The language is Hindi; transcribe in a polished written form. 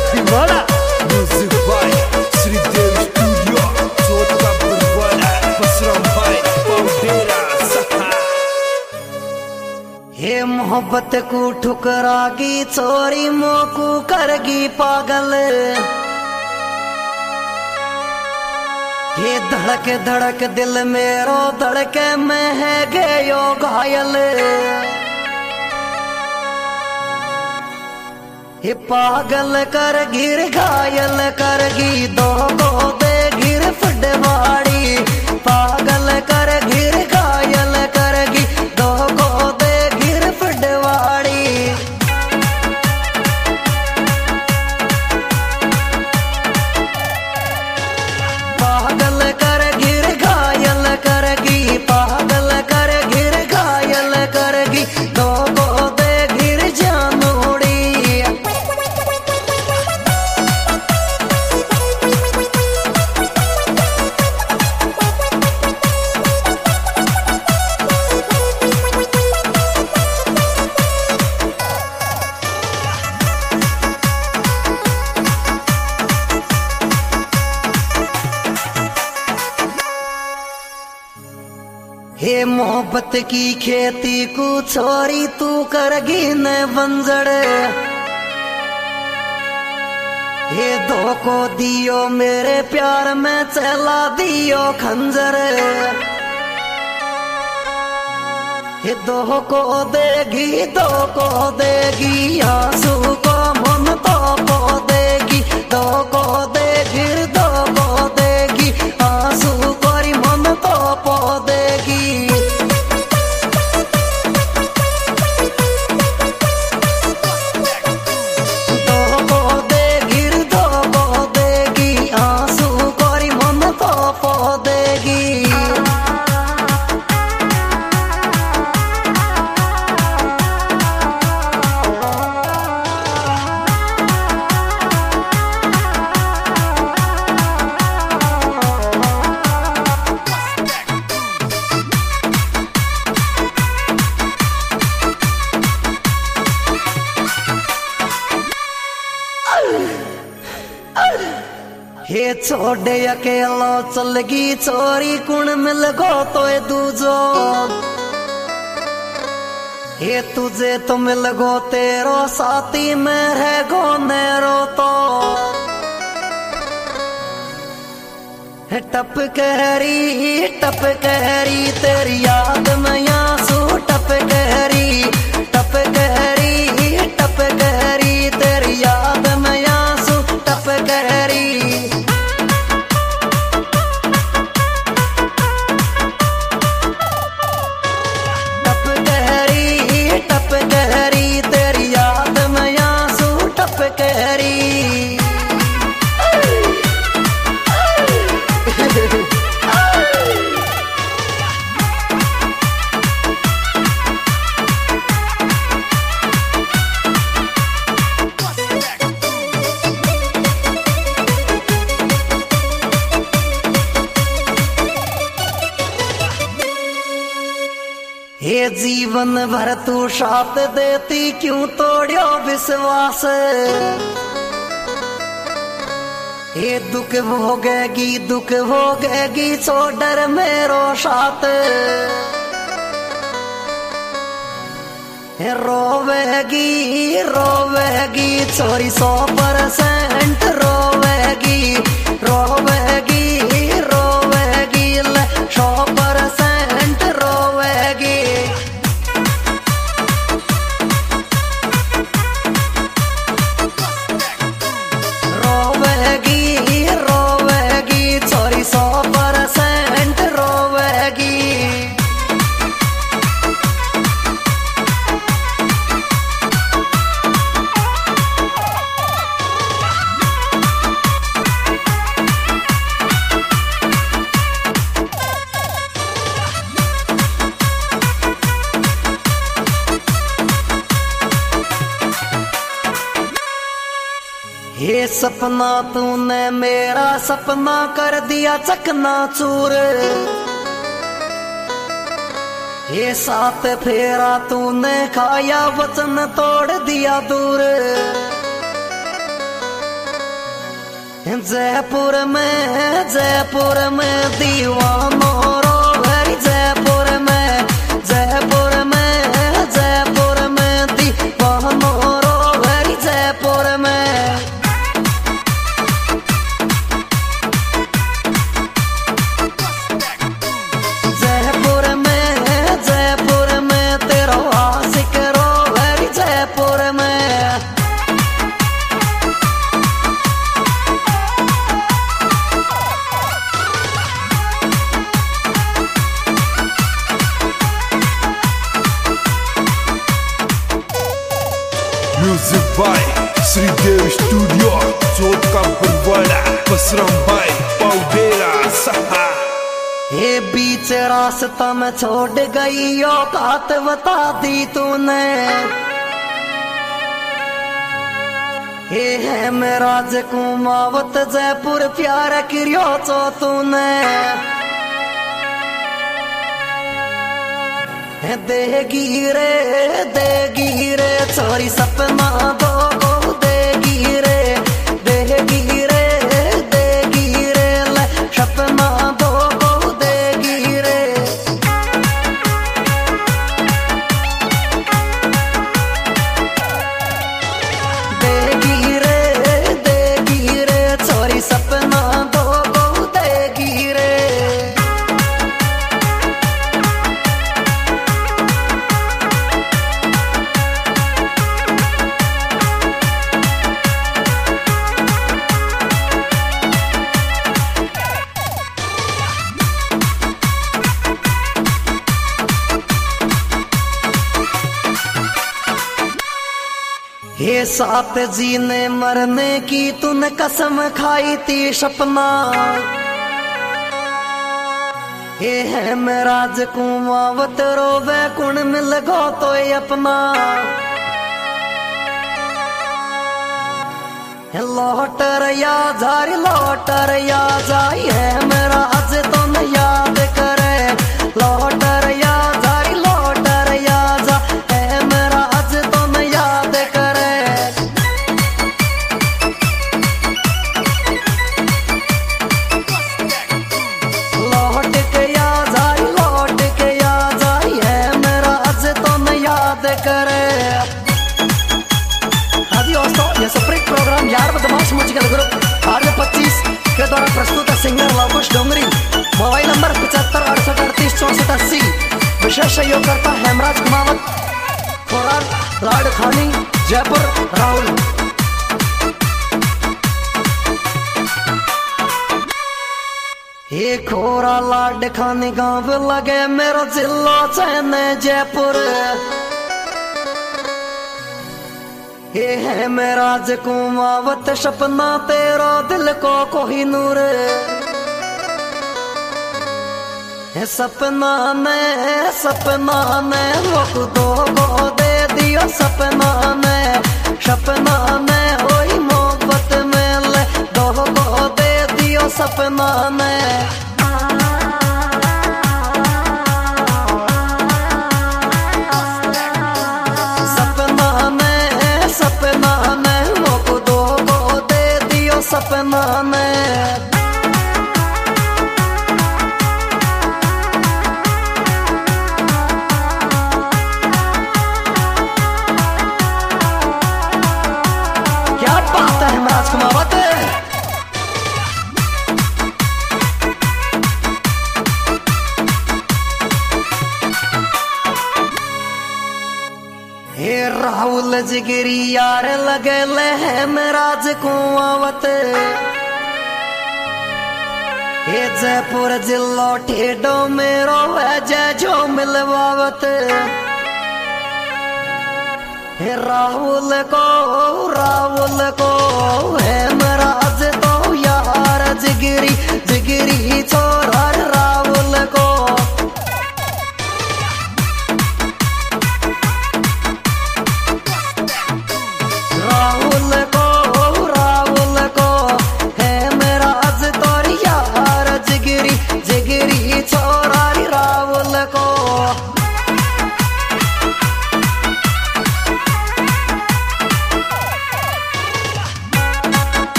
Bimala Music by Sridev Studio Chota Burwala Basram Bhai Paudera Saha हे मोहब्बत को ठुकरागी चोरी मोकू करगी पागल ये धड़क धड़क दिल मेरो धड़के में है गयो घायल ये पागल कर गिर घायल करगी दो को दे गिर फटवाड़ी पागल कर गिर घायल करगी दो को दे गिर फटवाड़ी पागल कर गिर घायल करगी पागल कर गिर घायल करगी दो को दे गिर जानोड़ी हे मोहब्बत की खेती को छोरी तू करगी न बंजड़ हे दो को दियो मेरे प्यार में चला दियो खंजर हे दो को देगी आंसू को मन तो को देगी दो को दे फिर दो को देगी आंसू कोरी मन तो पो देगी दो को दे गिर दो को देगी आंसू कोरी मन तो पो देगी हे छोड़े अकेलो चलगी चोरी कुण मिल गो तो दूजो हे तुझे तो मिल गो तेरो साथी में रह गो नेरो तो टप कहरी तेरी याद में आंसू टप कहरी तेरी याद में आंसू टप कहरी टप कहरी तेरी याद में आंसू टप कहरी हे जीवन भर तू साथ देती क्यों तोड़ियो विश्वास हे दुख भोगेगी छोड़ मेरो साथ रोवेगी चोरी 100% रोवेगी 100% रोवेगी चोरी 100% रोवेगी ये सपना तूने मेरा सपना कर दिया चकना चूर ये साथ फेरा तूने खाया वचन तोड़ दिया दूर जयपुर में दीवानो रोवे जयपुर में दीवानो रोवे जयपुर में तेरा आशिक रोवे जयपुर में Music by Sridev Studio, Chot ka Barwada, Basram by Paudera Saha. ये बीच रास्ता में छोड़ गई औकात बता दी तूने। ये है मेरा जकुमावत जयपुर प्यार किरियो चो तूने। देगी रे छोरी सपना दो देगी रे ले सपना दो देगी रे। देगी रे छोरी सपना दो देगी रे। ये साथ जीने मरने की तूने कसम खाई थी सपना। ये है मेरा जकुमावत रोवे कुण मिल गो तो ये अपना। लौट रया जाई है मेरा आज तो न याद करे। लौट रया जा है मेरा आज तो न याद करे। लौट के आ जाई है मेरा आज तो न याद करे। दोस्तों ये स्प्रिंग प्रोग्राम यार बदमाश म्यूजिकल ग्रुप RJ25 के द्वारा प्रस्तुत है singer Lavkush Dongri. Mobile number 7568386480। विशेष सहयोग करता है हेमराज कुमावत, खोरान लाड खानी, जयपुर राहुल। ये खोरा लाड खानी गांव लगे मेरा जिला चैन जयपुर। ये है मेरा जकुमावत सपना तेरा दिल को कोही नूर। सपना ने रोक दो को दे दियो सपना ने ओई मोहब्बत में ले दो को दे दियो सपना ने। सपना ने मोक दो को दे दियो सपना ने। क्या बात है हेमराज कुमावत। हे राहुल जिगरी यार लगे ले हेमराज कुमावत। हे जयपुर जिलो ठेडो मेरो है जय जो मिलवावत। हे राहुल को है